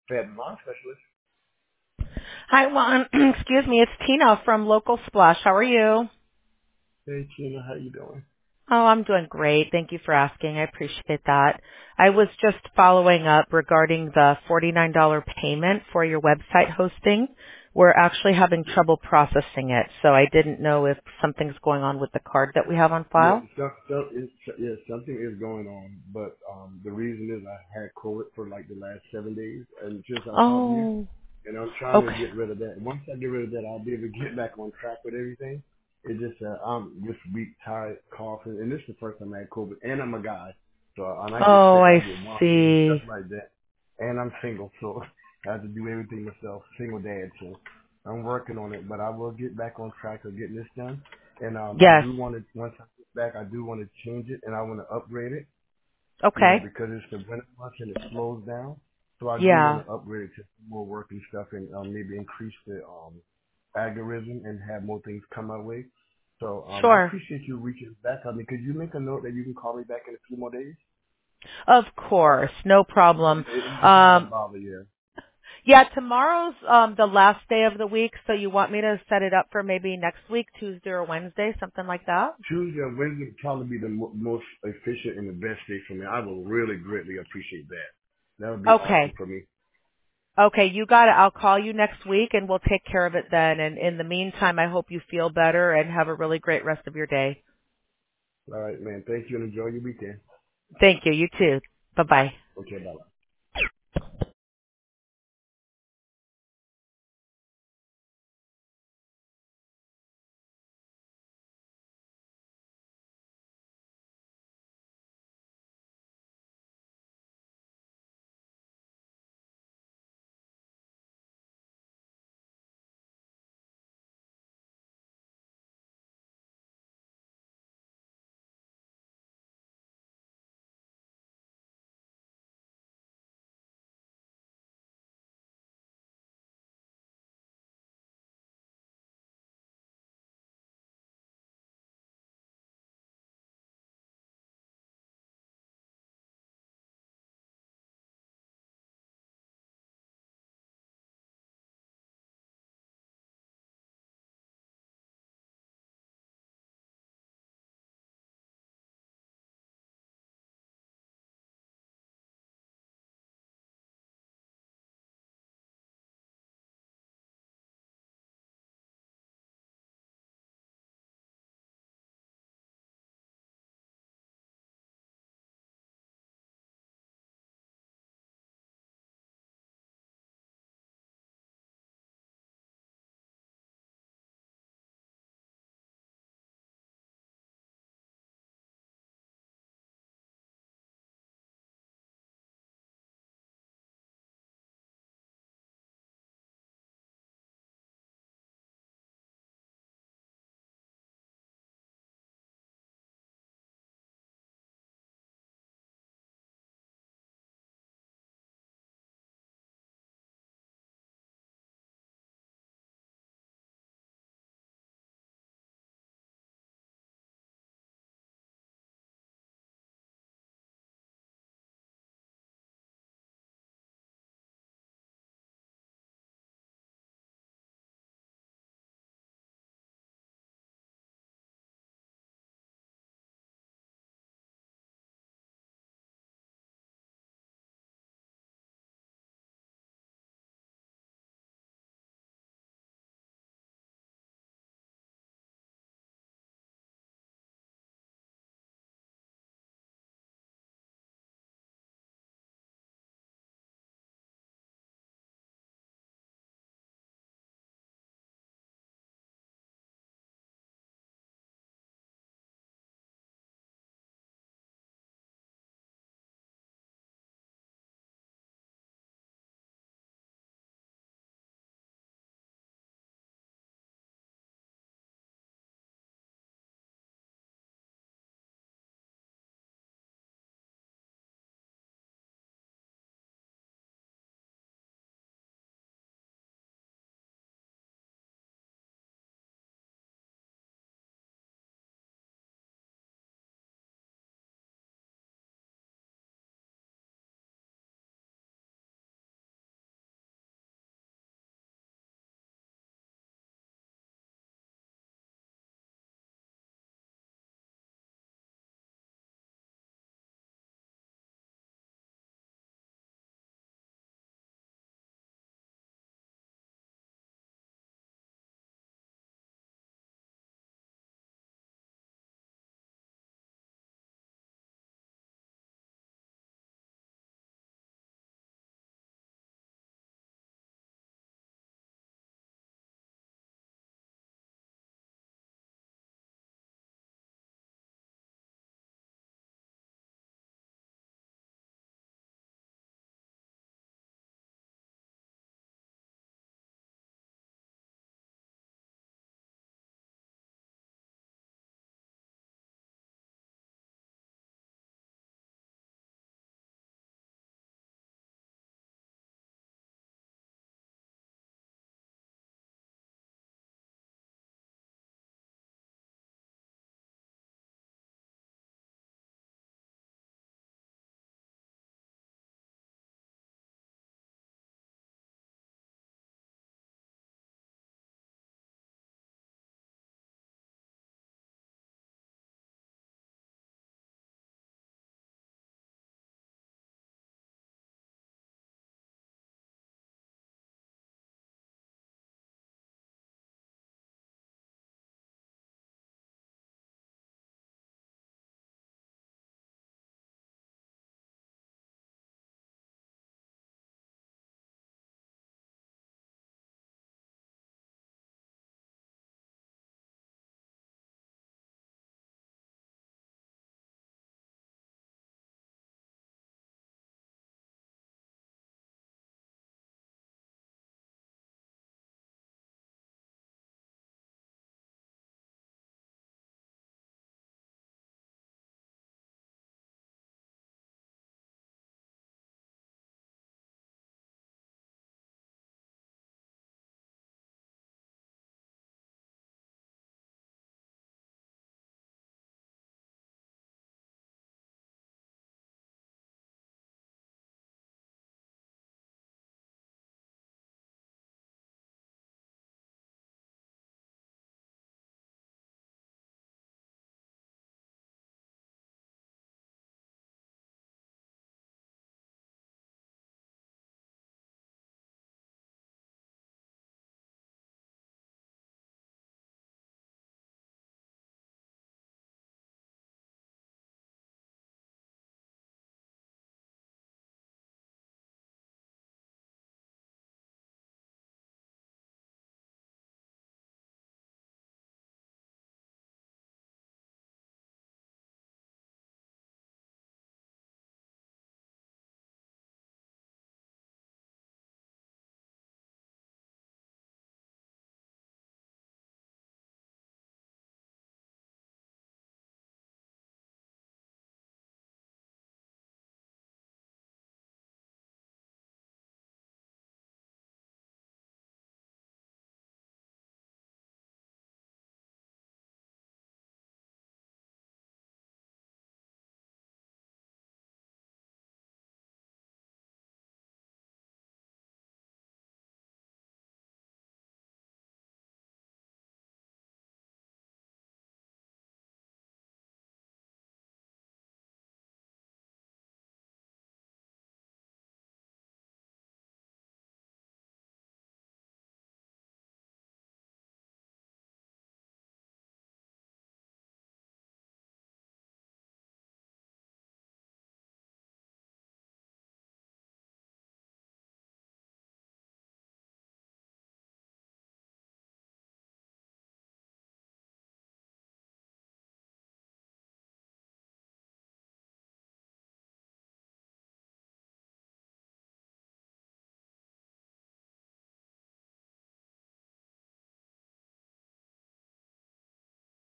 Fed Lawn Specialist. Hi, Juan. Excuse me. It's Tina from Local Splash. How are you? Hey, Tina, how you doing? Oh, I'm doing great. Thank you for asking. I appreciate that. I was just following up regarding the $49 payment for your website hosting. We're actually having trouble processing it, so I didn't know if something's going on with the card that we have on Yeah, file. something is going on, but the reason is I had COVID for like the last 7 days, and since I called you, Oh, and I'm trying to okay. get rid of that. Once I get rid of that, I'll be able to get back on track with everything. It's just I'm just weak, tired, coughing, and this is the first time I had COVID, and I'm a guy, so when I get Oh, sick, I I get wobbly and stuff see. like that. And I'm single, so I have to do everything myself. Single dad, so I'm working on it, but I will get back on track of getting this done. And I Yes. do want to once I get back, I do want to change it, and I want to upgrade it. Okay. Because it's the winter months and it slows down. So I do want Yeah. to upgrade it to more work and stuff and maybe increase the algorithm and have more things come my way. So I Sure. appreciate you reaching back on me. Could you make a note that you can call me back in a few more days? Of course. No problem. It's just not a Um, bother, yeah. Yeah, tomorrow's the last day of the week, so you want me to set it up for maybe next week, Tuesday or Wednesday, something like that? Tuesday or Wednesday would probably be the most efficient and the best day for me. I will really greatly appreciate that. That would be awesome Okay. for me. Okay, you got it. I'll call you next week and we'll take care of it then. And in the meantime, I hope you feel better and have a really great rest of your day. All right, man. Thank you and enjoy your weekend. Thank you. You too. Bye-bye. Okay, bye.